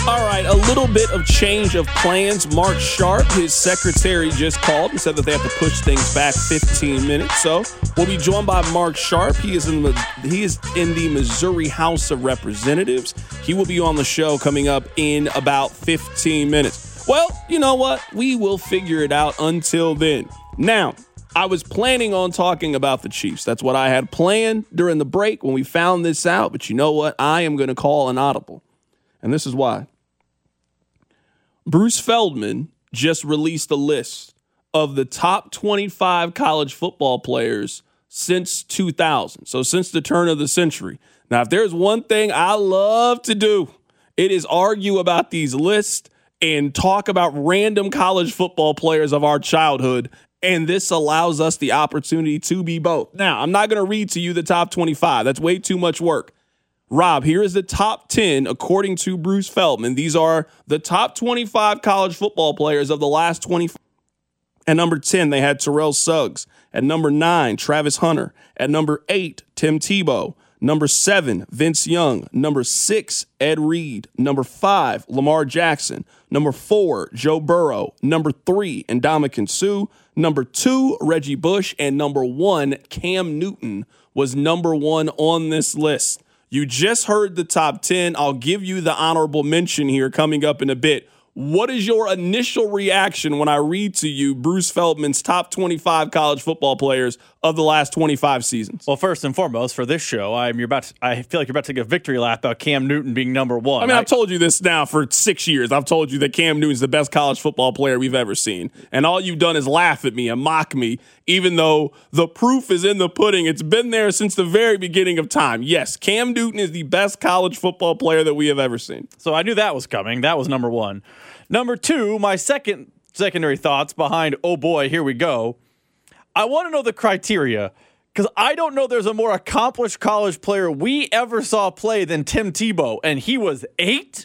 All right, a little bit of change of plans. Mark Sharp, his secretary, just called and said that they have to push things back 15 minutes. So we'll be joined by Mark Sharp. He is in the Missouri House of Representatives. He will be on the show coming up in about 15 minutes. Well, you know what? We will figure it out until then. Now, I was planning on talking about the Chiefs. That's what I had planned during the break when we found this out. But you know what? I am going to call an audible. And this is why. Bruce Feldman just released a list of the top 25 college football players since 2000. So since the turn of the century. Now, if there's one thing I love to do, it is argue about these lists and talk about random college football players of our childhood. And this allows us the opportunity to be both. Now, I'm not going to read to you the top 25. That's way too much work. Rob, here is the top 10 according to Bruce Feldman. These are the top 25 college football players of the last 25. At number 10, they had Terrell Suggs. At number 9, Travis Hunter. At number 8, Tim Tebow. Number 7, Vince Young. Number 6, Ed Reed. Number 5, Lamar Jackson. Number 4, Joe Burrow. Number 3, Ndamukong Suh. Number 2, Reggie Bush. And number 1, Cam Newton was number 1 on this list. You just heard the top 10. I'll give you the honorable mention here coming up in a bit. What is your initial reaction when I read to you Bruce Feldman's top 25 college football players of the last 25 seasons? Well, first and foremost, for this show, I feel like you're about to take a victory lap about Cam Newton being number 1. I mean, I've told you this now for 6 years. I've told you that Cam Newton's the best college football player we've ever seen. And all you've done is laugh at me and mock me, even though the proof is in the pudding. It's been there since the very beginning of time. Yes, Cam Newton is the best college football player that we have ever seen. So I knew that was coming. That was number 1. Number 2, my secondary thoughts behind, oh boy, here we go. I want to know the criteria, because I don't know there's a more accomplished college player we ever saw play than Tim Tebow, and he was 8.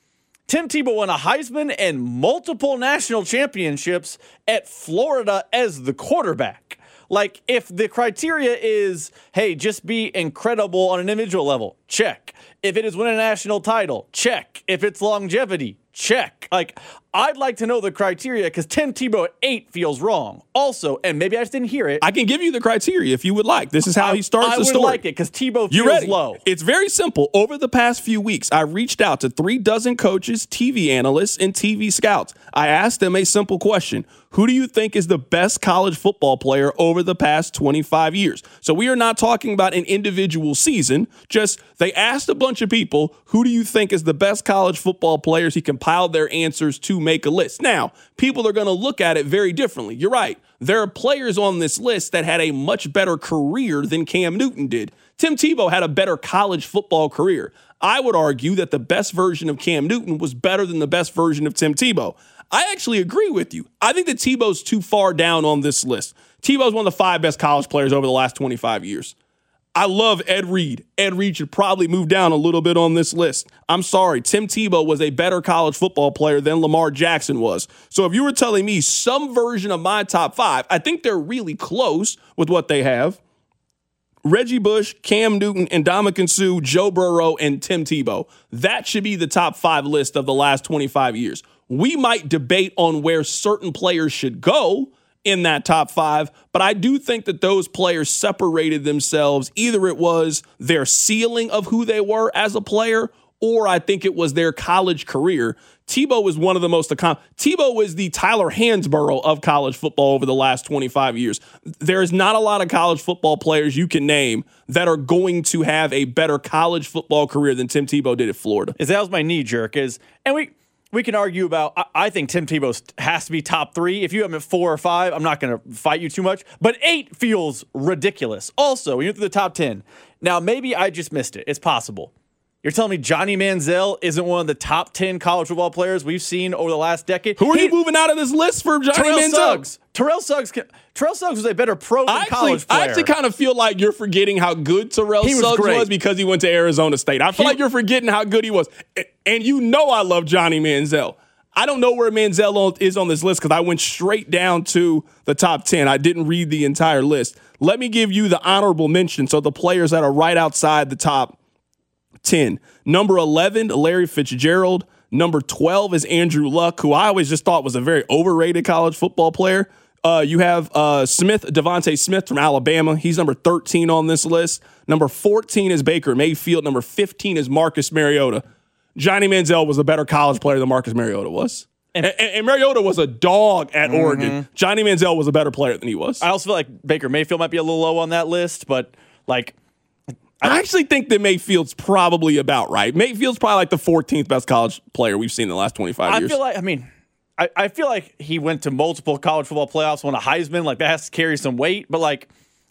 Tim Tebow won a Heisman and multiple national championships at Florida as the quarterback. Like, if the criteria is, hey, just be incredible on an individual level, check. If it is win a national title, check. If it's longevity, check. Like, I'd like to know the criteria because Tim Tebow at 8 feels wrong. Also, and maybe I just didn't hear it. I can give you the criteria if you would like. This is how he starts the story. I would like it because Tebow feels low. It's very simple. Over the past few weeks, I reached out to 36 coaches, TV analysts, and TV scouts. I asked them a simple question. Who do you think is the best college football player over the past 25 years? So we are not talking about an individual season. Just they asked a bunch of people, who do you think is the best college football players? He compiled their answers to make a list. Now, people are going to look at it very differently. You're right. There are players on this list that had a much better career than Cam Newton did. Tim Tebow had a better college football career. I would argue that the best version of Cam Newton was better than the best version of Tim Tebow. I actually agree with you. I think that Tebow's too far down on this list. Tebow's one of the 5 best college players over the last 25 years. I love Ed Reed. Ed Reed should probably move down a little bit on this list. I'm sorry. Tim Tebow was a better college football player than Lamar Jackson was. So if you were telling me some version of my top 5, I think they're really close with what they have. Reggie Bush, Cam Newton, Ndamukong Suh, Joe Burrow, and Tim Tebow. That should be the top 5 list of the last 25 years. We might debate on where certain players should go in that top 5, but I do think that those players separated themselves. Either it was their ceiling of who they were as a player, or I think it was their college career. Tebow was one of the most Tebow was the Tyler Hansborough of college football over the last 25 years. There is not a lot of college football players you can name that are going to have a better college football career than Tim Tebow did at Florida. That was my knee jerk. We can argue about, I think Tim Tebow has to be top 3. If you have him at 4 or 5, I'm not going to fight you too much. But 8 feels ridiculous. Also, when you're through the top 10, now maybe I just missed it. It's possible. You're telling me Johnny Manziel isn't one of the top 10 college football players we've seen over the last decade? Who are you moving out of this list for Johnny Manziel? Terrell Suggs was a better pro than college player. I actually kind of feel like you're forgetting how good Terrell Suggs was because he went to Arizona State. I feel like you're forgetting how good he was. And you know I love Johnny Manziel. I don't know where Manziel is on this list because I went straight down to the top 10. I didn't read the entire list. Let me give you the honorable mention, so the players that are right outside the top 10. Number 11, Larry Fitzgerald. Number 12 is Andrew Luck, who I always just thought was a very overrated college football player. You have Devontae Smith from Alabama. He's number 13 on this list. Number 14 is Baker Mayfield. Number 15 is Marcus Mariota. Johnny Manziel was a better college player than Marcus Mariota was. And Mariota was a dog at Oregon. Johnny Manziel was a better player than he was. I also feel like Baker Mayfield might be a little low on that list, but like I actually think that Mayfield's probably about right. Mayfield's probably like the 14th best college player we've seen in the last 25 years. I feel like he went to multiple college football playoffs, won a Heisman. Like that has to carry some weight. But like,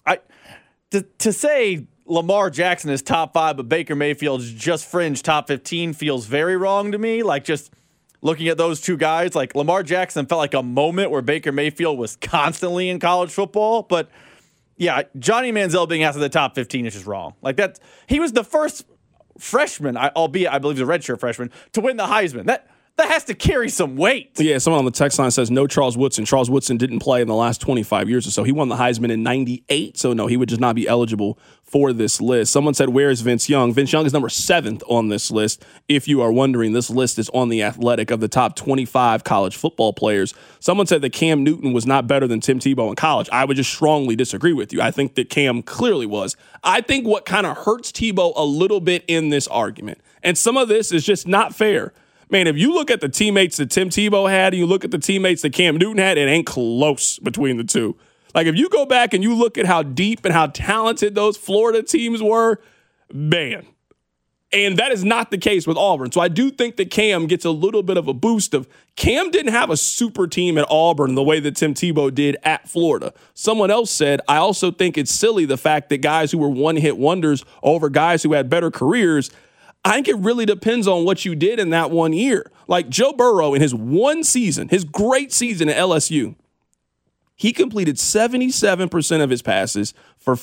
to say Lamar Jackson is top 5, but Baker Mayfield's just fringe top 15 feels very wrong to me. Like just looking at those two guys, like Lamar Jackson felt like a moment where Baker Mayfield was constantly in college football. But yeah, Johnny Manziel being out of the top 15 is just wrong. Like that, he was the first freshman, albeit I believe he's a redshirt freshman, to win the Heisman. That has to carry some weight. Yeah, someone on the text line says no Charles Woodson. Charles Woodson didn't play in the last 25 years or so. He won the Heisman in 98, so no, he would just not be eligible for this list. Someone said, where is Vince Young? Vince Young is number 7th on this list. If you are wondering, this list is on The Athletic of the top 25 college football players. Someone said that Cam Newton was not better than Tim Tebow in college. I would just strongly disagree with you. I think that Cam clearly was. I think what kind of hurts Tebow a little bit in this argument, and some of this is just not fair. Man, if you look at the teammates that Tim Tebow had and you look at the teammates that Cam Newton had, it ain't close between the two. Like, if you go back and you look at how deep and how talented those Florida teams were, man. And that is not the case with Auburn. So I do think that Cam gets a little bit of a boost of Cam didn't have a super team at Auburn the way that Tim Tebow did at Florida. Someone else said, I also think it's silly the fact that guys who were one-hit wonders over guys who had better careers, I think it really depends on what you did in that 1 year. Like Joe Burrow in his one season, his great season at LSU, he completed 77% of his passes for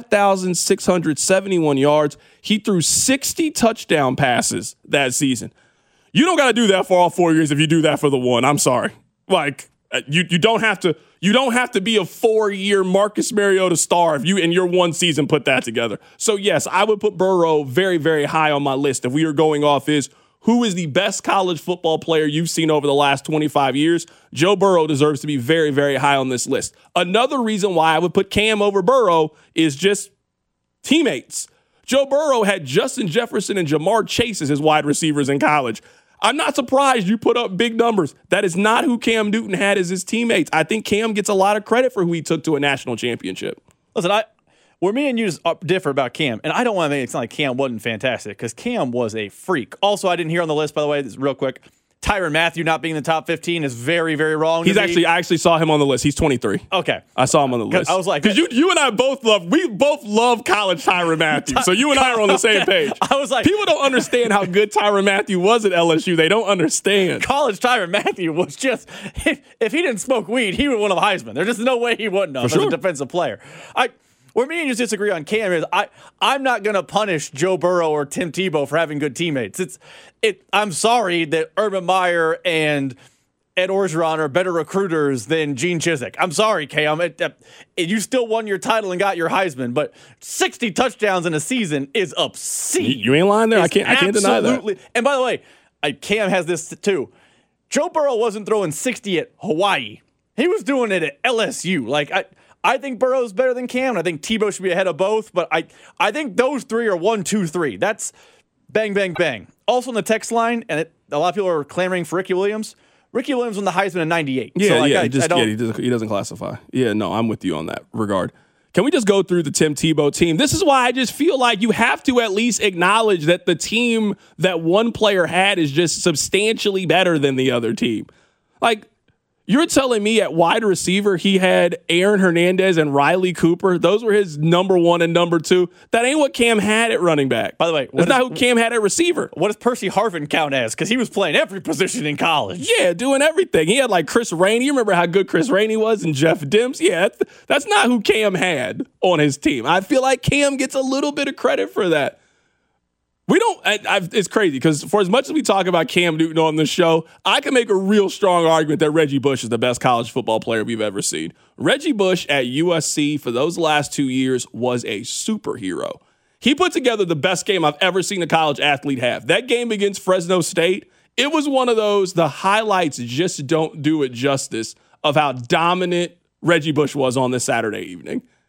5,671 yards. He threw 60 touchdown passes that season. You don't got to do that for all 4 years if you do that for the one. I'm sorry. Like you don't have to be a 4-year Marcus Mariota star if you in your one season put that together. So yes, I would put Burrow very, very high on my list. If we are going off who is the best college football player you've seen over the last 25 years, Joe Burrow deserves to be very, very high on this list. Another reason why I would put Cam over Burrow is just teammates. Joe Burrow had Justin Jefferson and Jamar Chase as his wide receivers in college. I'm not surprised you put up big numbers. That is not who Cam Newton had as his teammates. I think Cam gets a lot of credit for who he took to a national championship. Listen, where me and you differ about Cam, and I don't want to make it sound like Cam wasn't fantastic, because Cam was a freak. Also, I didn't hear on the list, by the way, this is real quick, Tyrann Mathieu not being in the top 15 is very, very wrong. I actually saw him on the list. He's 23. Okay. I saw him on the list. I was like, because you and I both love college Tyrann Mathieu. So you and I are on the same page. I was like, people don't understand how good Tyrann Mathieu was at LSU. They don't understand. College Tyrann Mathieu was just, if he didn't smoke weed, he would have won a Heisman. There's just no way he wouldn't have as a defensive player. Where me and you disagree on Cam is I'm not going to punish Joe Burrow or Tim Tebow for having good teammates. I'm sorry that Urban Meyer and Ed Orgeron are better recruiters than Gene Chizik. I'm sorry, Cam. You still won your title and got your Heisman, but 60 touchdowns in a season is obscene. You ain't lying there. I can't deny that. And by the way, Cam has this too. Joe Burrow wasn't throwing 60 at Hawaii. He was doing it at LSU. Like I think Burrow's better than Cam, and I think Tebow should be ahead of both, but I think those three are 1, 2, 3. That's bang, bang, bang. Also on the text line, and a lot of people are clamoring for Ricky Williams. Ricky Williams won the Heisman in 98. Yeah, he doesn't classify. Yeah, no, I'm with you on that regard. Can we just go through the Tim Tebow team? This is why I just feel like you have to at least acknowledge that the team that one player had is just substantially better than the other team. Like, you're telling me at wide receiver he had Aaron Hernandez and Riley Cooper? Those were his number 1 and number 2. That ain't what Cam had at running back. By the way, that's not who Cam had at receiver. What does Percy Harvin count as? Because he was playing every position in college. Yeah, doing everything. He had like Chris Rainey. You remember how good Chris Rainey was and Jeff Dimps? Yeah, that's not who Cam had on his team. I feel like Cam gets a little bit of credit for that. We don't, it's crazy because for as much as we talk about Cam Newton on this show, I can make a real strong argument that Reggie Bush is the best college football player we've ever seen. Reggie Bush at USC for those last 2 years was a superhero. He put together the best game I've ever seen a college athlete have. That game against Fresno State, it was one of those, the highlights just don't do it justice of how dominant Reggie Bush was on this Saturday evening.